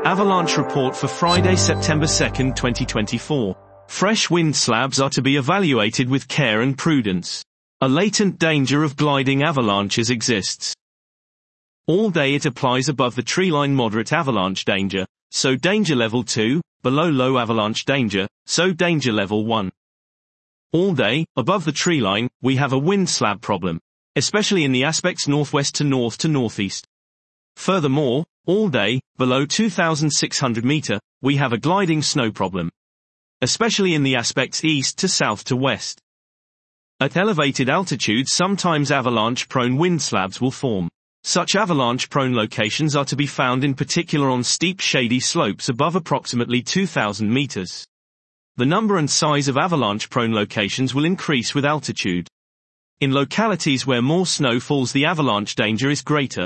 Avalanche report for Friday, September 2, 2024. Fresh wind slabs are to be evaluated with care and prudence. A latent danger of gliding avalanches exists. All day it applies above the treeline moderate avalanche danger, so danger level 2, below low avalanche danger, so danger level 1. All day, above the treeline, we have a wind slab problem, especially in the aspects northwest to north to northeast. Furthermore, all day, below 2,600 meter, we have a gliding snow problem, especially in the aspects east to south to west. At elevated altitudes sometimes avalanche-prone wind slabs will form. Such avalanche-prone locations are to be found in particular on steep shady slopes above approximately 2,000 meters. The number and size of avalanche-prone locations will increase with altitude. In localities where more snow falls, the avalanche danger is greater.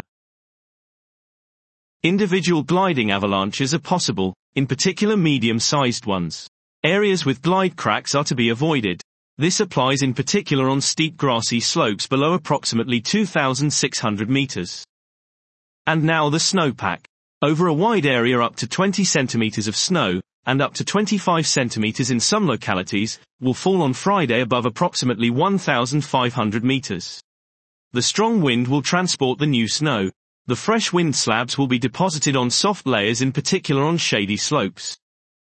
Individual gliding avalanches are possible, in particular medium-sized ones. Areas with glide cracks are to be avoided. This applies in particular on steep grassy slopes below approximately 2,600 meters. And now the snowpack. Over a wide area up to 20 centimeters of snow, and up to 25 centimeters in some localities, will fall on Friday above approximately 1,500 meters. The strong wind will transport the new snow. The fresh wind slabs will be deposited on soft layers, in particular on shady slopes.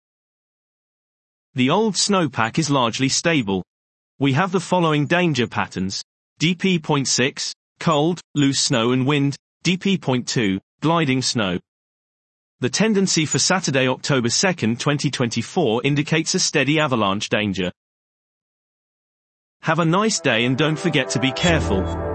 The old snowpack is largely stable. We have the following danger patterns: DP.6, cold, loose snow and wind; DP.2, gliding snow. The tendency for Saturday, October 2, 2024 indicates a steady avalanche danger. Have a nice day and don't forget to be careful.